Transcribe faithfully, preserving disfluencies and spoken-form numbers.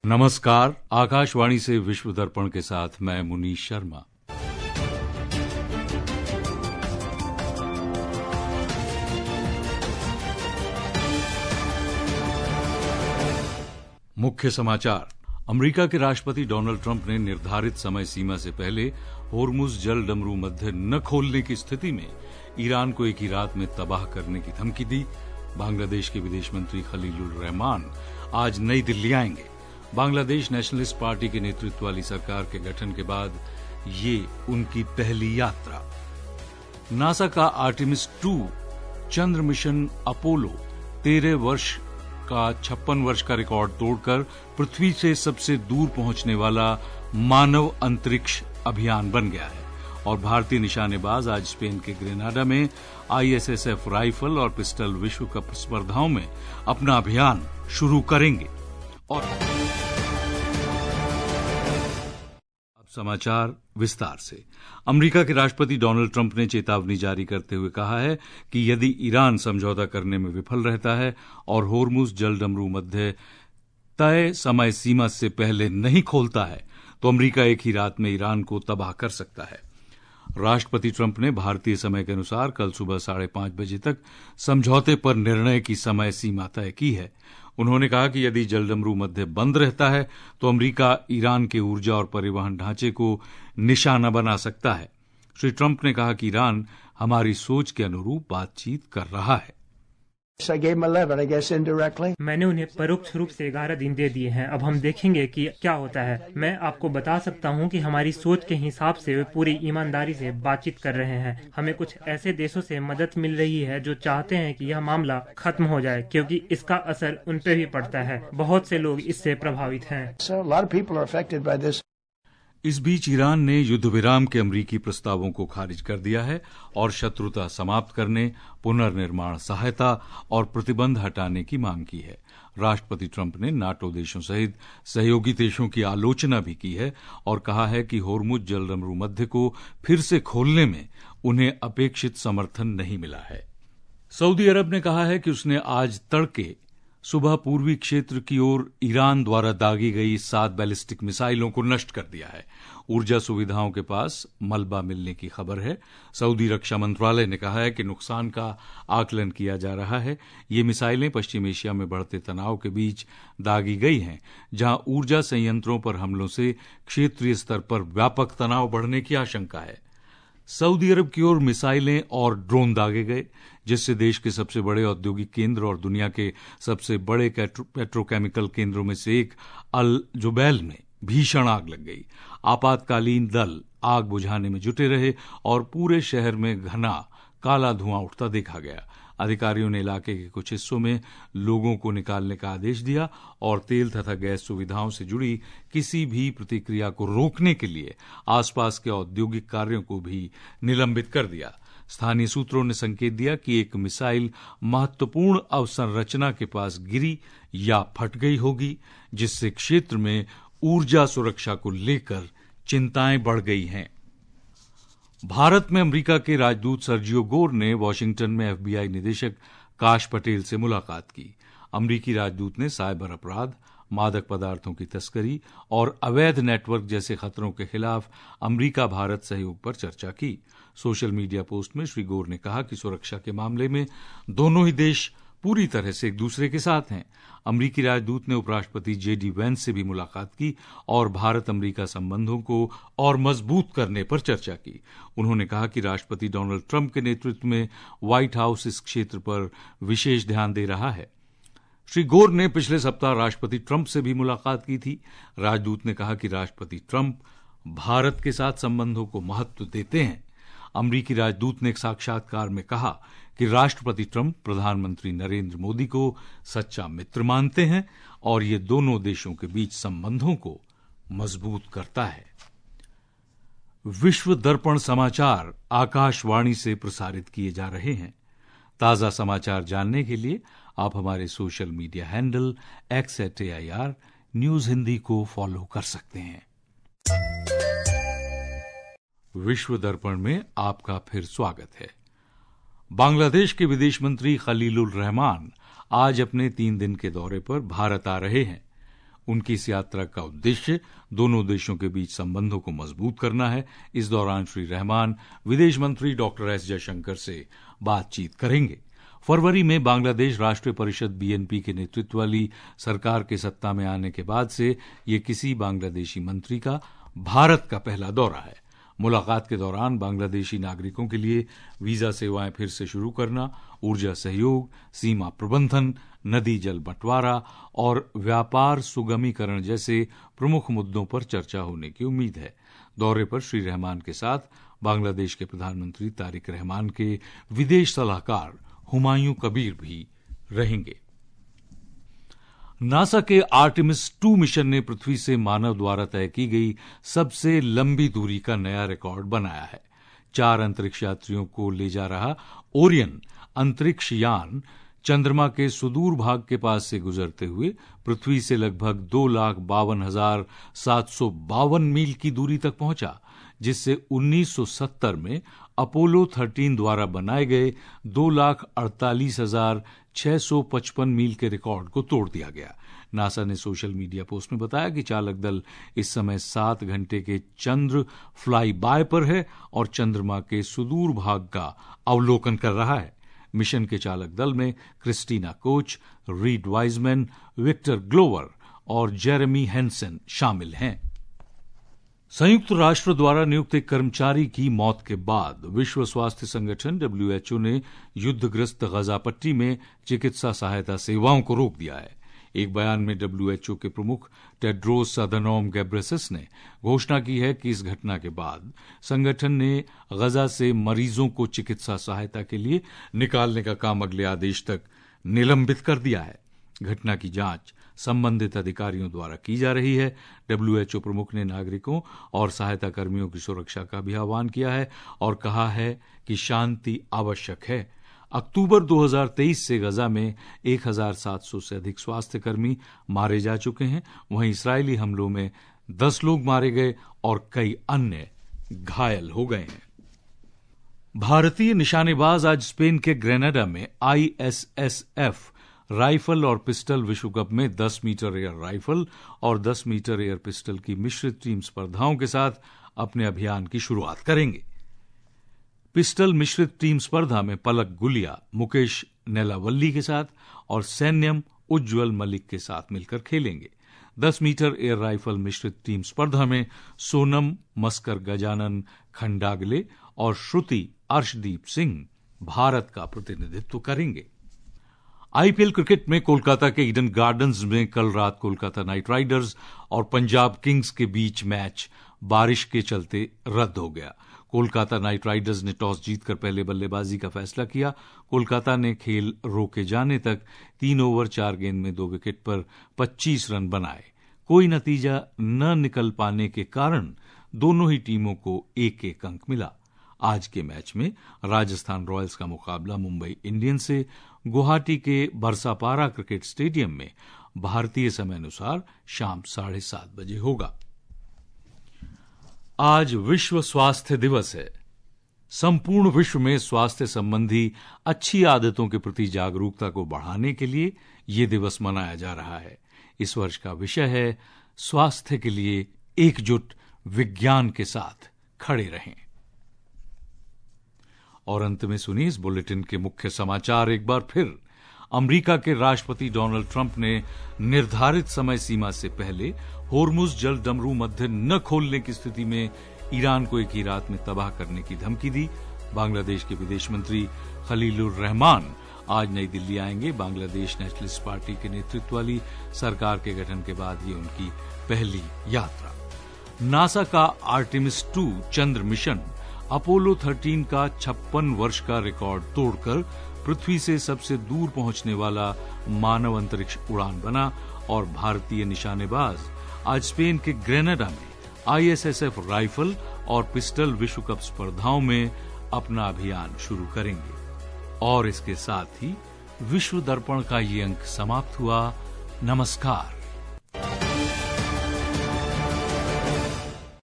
नमस्कार। आकाशवाणी से विश्व दर्पण के साथ मैं मुनीश शर्मा। मुख्य समाचार। अमेरिका के राष्ट्रपति डोनाल्ड ट्रंप ने निर्धारित समय सीमा से पहले होर्मुज जल डमरू मध्य न खोलने की स्थिति में ईरान को एक ही रात में तबाह करने की धमकी दी। बांग्लादेश के विदेश मंत्री खलीलुर रहमान आज नई दिल्ली आएंगे। बांग्लादेश नेशनलिस्ट पार्टी के नेतृत्व वाली सरकार के गठन के बाद ये उनकी पहली यात्रा। नासा का आर्टेमिस टू चंद्र मिशन अपोलो तेरह वर्ष का छप्पन वर्ष का रिकॉर्ड तोड़कर पृथ्वी से सबसे दूर पहुंचने वाला मानव अंतरिक्ष अभियान बन गया है। और भारतीय निशानेबाज आज स्पेन के ग्रेनाडा में आईएसएसएफ राइफल और पिस्टल विश्व कप स्पर्धाओं में अपना अभियान शुरू करेंगे। और अब समाचार विस्तार से। अमेरिका के राष्ट्रपति डोनाल्ड ट्रंप ने चेतावनी जारी करते हुए कहा है कि यदि ईरान समझौता करने में विफल रहता है और होर्मुज जल डमरू मध्य तय समय सीमा से पहले नहीं खोलता है तो अमेरिका एक ही रात में ईरान को तबाह कर सकता है। राष्ट्रपति ट्रंप ने भारतीय समय के अनुसार कल सुबह साढ़े पांच बजे तक समझौते पर निर्णय की समय सीमा तय की है। उन्होंने कहा कि यदि जलडमरू मध्य बंद रहता है तो अमेरिका ईरान के ऊर्जा और परिवहन ढांचे को निशाना बना सकता है। श्री ट्रंप ने कहा कि ईरान हमारी सोच के अनुरूप बातचीत कर रहा है। मैंने उन्हें परोक्ष रूप से ग्यारह दिन दे दिए हैं। अब हम देखेंगे कि क्या होता है। मैं आपको बता सकता हूं कि हमारी सोच के हिसाब से वे पूरी ईमानदारी से बातचीत कर रहे हैं। हमें कुछ ऐसे देशों से मदद मिल रही है जो चाहते हैं कि यह मामला खत्म हो जाए, क्योंकि इसका असर उन पर भी पड़ता है। बहुत से लोग इससे प्रभावित हैं। इस बीच ईरान ने युद्ध विराम के अमरीकी प्रस्तावों को खारिज कर दिया है और शत्रुता समाप्त करने, पुनर्निर्माण सहायता और प्रतिबंध हटाने की मांग की है। राष्ट्रपति ट्रंप ने नाटो देशों सहित सहयोगी देशों की आलोचना भी की है और कहा है कि होर्मुज जलडमरू मध्य को फिर से खोलने में उन्हें अपेक्षित समर्थन नहीं मिला है। सऊदी अरब ने कहा है कि उसने आज तड़के सुबह पूर्वी क्षेत्र की ओर ईरान द्वारा दागी गई सात बैलिस्टिक मिसाइलों को नष्ट कर दिया है। ऊर्जा सुविधाओं के पास मलबा मिलने की खबर है। सऊदी रक्षा मंत्रालय ने कहा है कि नुकसान का आकलन किया जा रहा है। ये मिसाइलें पश्चिम एशिया में बढ़ते तनाव के बीच दागी गई हैं, जहां ऊर्जा संयंत्रों पर हमलों से क्षेत्रीय स्तर पर व्यापक तनाव बढ़ने की आशंका है। सऊदी अरब की ओर मिसाइलें और ड्रोन दागे गए, जिससे देश के सबसे बड़े औद्योगिक केंद्र और दुनिया के सबसे बड़े पेट्रोकेमिकल केंद्रों में से एक अल जुबैल में भीषण आग लग गई। आपातकालीन दल आग बुझाने में जुटे रहे और पूरे शहर में घना काला धुआं उठता देखा गया। अधिकारियों ने इलाके के कुछ हिस्सों में लोगों को निकालने का आदेश दिया और तेल तथा गैस सुविधाओं से जुड़ी किसी भी प्रतिक्रिया को रोकने के लिए आसपास के औद्योगिक कार्यों को भी निलंबित कर दिया। स्थानीय सूत्रों ने संकेत दिया कि एक मिसाइल महत्वपूर्ण अवसंरचना के पास गिरी या फट गई होगी, जिससे क्षेत्र में ऊर्जा सुरक्षा को लेकर चिंताएं बढ़ गई हैं। भारत में अमेरिका के राजदूत सर्जियो गोर ने वॉशिंगटन में एफबीआई निदेशक काश पटेल से मुलाकात की। अमेरिकी राजदूत ने साइबर अपराध, मादक पदार्थों की तस्करी और अवैध नेटवर्क जैसे खतरों के खिलाफ अमेरिका भारत सहयोग पर चर्चा की। सोशल मीडिया पोस्ट में श्री गोर ने कहा कि सुरक्षा के मामले में दोनों ही देश पूरी तरह से एक दूसरे के साथ हैं। अमेरिकी राजदूत ने उपराष्ट्रपति जे डी वेंस से भी मुलाकात की और भारत अमेरिका संबंधों को और मजबूत करने पर चर्चा की। उन्होंने कहा कि राष्ट्रपति डोनाल्ड ट्रंप के नेतृत्व में व्हाइट हाउस इस क्षेत्र पर विशेष ध्यान दे रहा है। श्री गोर ने पिछले सप्ताह राष्ट्रपति ट्रंप से भी मुलाकात की थी। राजदूत ने कहा कि राष्ट्रपति ट्रंप भारत के साथ संबंधों को महत्व देते हैं। अमेरिकी राजदूत ने एक साक्षात्कार में कहा कि राष्ट्रपति ट्रंप प्रधानमंत्री नरेंद्र मोदी को सच्चा मित्र मानते हैं और ये दोनों देशों के बीच संबंधों को मजबूत करता है। विश्व दर्पण समाचार आकाशवाणी से प्रसारित किए जा रहे हैं। ताजा समाचार जानने के लिए आप हमारे social media handle X at A I R news Hindi को फॉलो कर सकते हैं। विश्व दर्पण में आपका फिर स्वागत है। बांग्लादेश के विदेश मंत्री खलीलुर रहमान आज अपने तीन दिन के दौरे पर भारत आ रहे हैं। उनकी इस यात्रा का उद्देश्य दोनों देशों के बीच संबंधों को मजबूत करना है। इस दौरान श्री रहमान विदेश मंत्री डॉक्टर एस जयशंकर से बातचीत करेंगे। फरवरी में बांग्लादेश राष्ट्रीय परिषद बीएनपी के नेतृत्व वाली सरकार के सत्ता में आने के बाद से ये किसी बांग्लादेशी मंत्री का भारत का पहला दौरा है। मुलाकात के दौरान बांग्लादेशी नागरिकों के लिए वीजा सेवाएं फिर से शुरू करना, ऊर्जा सहयोग, सीमा प्रबंधन, नदी जल बंटवारा और व्यापार सुगमीकरण जैसे प्रमुख मुद्दों पर चर्चा होने की उम्मीद है। दौरे पर श्री रहमान के साथ बांग्लादेश के प्रधानमंत्री तारिक रहमान के विदेश सलाहकार हुमायूं कबीर भी रहेंगे। नासा के आर्टेमिस टू मिशन ने पृथ्वी से मानव द्वारा तय की गई सबसे लंबी दूरी का नया रिकॉर्ड बनाया है। चार अंतरिक्ष यात्रियों को ले जा रहा ओरियन अंतरिक्ष यान चंद्रमा के सुदूर भाग के पास से गुजरते हुए पृथ्वी से लगभग दो लाख बावन हजार सात सौ बावन मील की दूरी तक पहुंचा, जिससे उन्नीस सौ सत्तर में अपोलो थर्टीन द्वारा बनाए गए दो लाख अड़तालीस हजार छह सौ पचपन मील के रिकॉर्ड को तोड़ दिया गया। नासा ने सोशल मीडिया पोस्ट में बताया कि चालक दल इस समय सात घंटे के चंद्र फ्लाई बाय पर है और चंद्रमा के सुदूर भाग का अवलोकन कर रहा है। मिशन के चालक दल में Christina Koch, Reid Wiseman, Victor Glover और जेरेमी हेंसन शामिल हैं। संयुक्त राष्ट्र द्वारा नियुक्त एक कर्मचारी की मौत के बाद विश्व स्वास्थ्य संगठन डब्ल्यू एच ओ ने युद्धग्रस्त गजा पट्टी में चिकित्सा सहायता सेवाओं को रोक दिया है। एक बयान में डब्ल्यू एच ओ के प्रमुख टेड्रोस अधानोम घेब्रेयेसस ने घोषणा की है कि इस घटना के बाद संगठन ने गजा से मरीजों को चिकित्सा सहायता के लिए निकालने का काम अगले आदेश तक निलंबित कर दिया है। घटना की जांच संबंधित अधिकारियों द्वारा की जा रही है। डब्ल्यू एच ओ प्रमुख ने नागरिकों और सहायता कर्मियों की सुरक्षा का भी आह्वान किया है और कहा है कि शांति आवश्यक है। अक्टूबर दो हज़ार तेईस से गजा में एक हज़ार सात सौ से अधिक स्वास्थ्य कर्मी मारे जा चुके हैं। वहीं इस्राएली हमलों में दस लोग मारे गए और कई अन्य घायल हो गए हैं। भारतीय निशानेबाज आज स्पेन के ग्रेनाडा में I S S F rifle और पिस्टल विश्व कप में दस मीटर एयर राइफल और दस मीटर एयर पिस्टल की मिश्रित टीम स्पर्धाओं के साथ अपने अभियान की शुरुआत करेंगे। पिस्टल मिश्रित टीम स्पर्धा में पलक गुलिया मुकेश नेलावल्ली के साथ और सैन्यम उज्ज्वल मलिक के साथ मिलकर खेलेंगे। दस मीटर एयर राइफल मिश्रित टीम स्पर्धा में सोनम मस्कर गजानन खंडागले और श्रुति अर्शदीप सिंह भारत का प्रतिनिधित्व करेंगे। आईपीएल क्रिकेट में कोलकाता के ईडन गार्डन्स में कल रात कोलकाता नाइट राइडर्स और पंजाब किंग्स के बीच मैच बारिश के चलते रद्द हो गया। कोलकाता नाइट राइडर्स ने टॉस जीतकर पहले बल्लेबाजी का फैसला किया। कोलकाता ने खेल रोके जाने तक तीन ओवर चार गेंद में दो विकेट पर पच्चीस रन बनाए। कोई नतीजा न निकल पाने के कारण दोनों ही टीमों को एक एक अंक मिला। आज के मैच में राजस्थान रॉयल्स का मुकाबला मुंबई इंडियंस से गुवाहाटी के बरसापारा क्रिकेट स्टेडियम में भारतीय समय अनुसार शाम साढ़े सात बजे होगा। आज विश्व स्वास्थ्य दिवस है। संपूर्ण विश्व में स्वास्थ्य संबंधी अच्छी आदतों के प्रति जागरूकता को बढ़ाने के लिए यह दिवस मनाया जा रहा है। इस वर्ष का विषय है स्वास्थ्य के लिए एकजुट विज्ञान के साथ खड़े रहें। और अंत में सुनिए इस बुलेटिन के मुख्य समाचार एक बार फिर। अमेरिका के राष्ट्रपति डोनाल्ड ट्रंप ने निर्धारित समय सीमा से पहले होर्मुज जल डमरू मध्य न खोलने की स्थिति में ईरान को एक ही रात में तबाह करने की धमकी दी। बांग्लादेश के विदेश मंत्री खलीलुर रहमान आज नई दिल्ली आएंगे। बांग्लादेश नेशनलिस्ट पार्टी के नेतृत्व वाली सरकार के गठन के बाद ये उनकी पहली यात्रा। नासा का आर्टेमिस टू चंद्र मिशन अपोलो थर्टीन का छप्पन वर्ष का रिकॉर्ड तोड़कर पृथ्वी से सबसे दूर पहुंचने वाला मानव अंतरिक्ष उड़ान बना और भारतीय निशानेबाज आज स्पेन के ग्रेनाडा में I S S F rifle और पिस्टल विश्व कप स्पर्धाओं में अपना अभियान शुरू करेंगे। और इसके साथ ही विश्व दर्पण का ये अंक समाप्त हुआ। नमस्कार।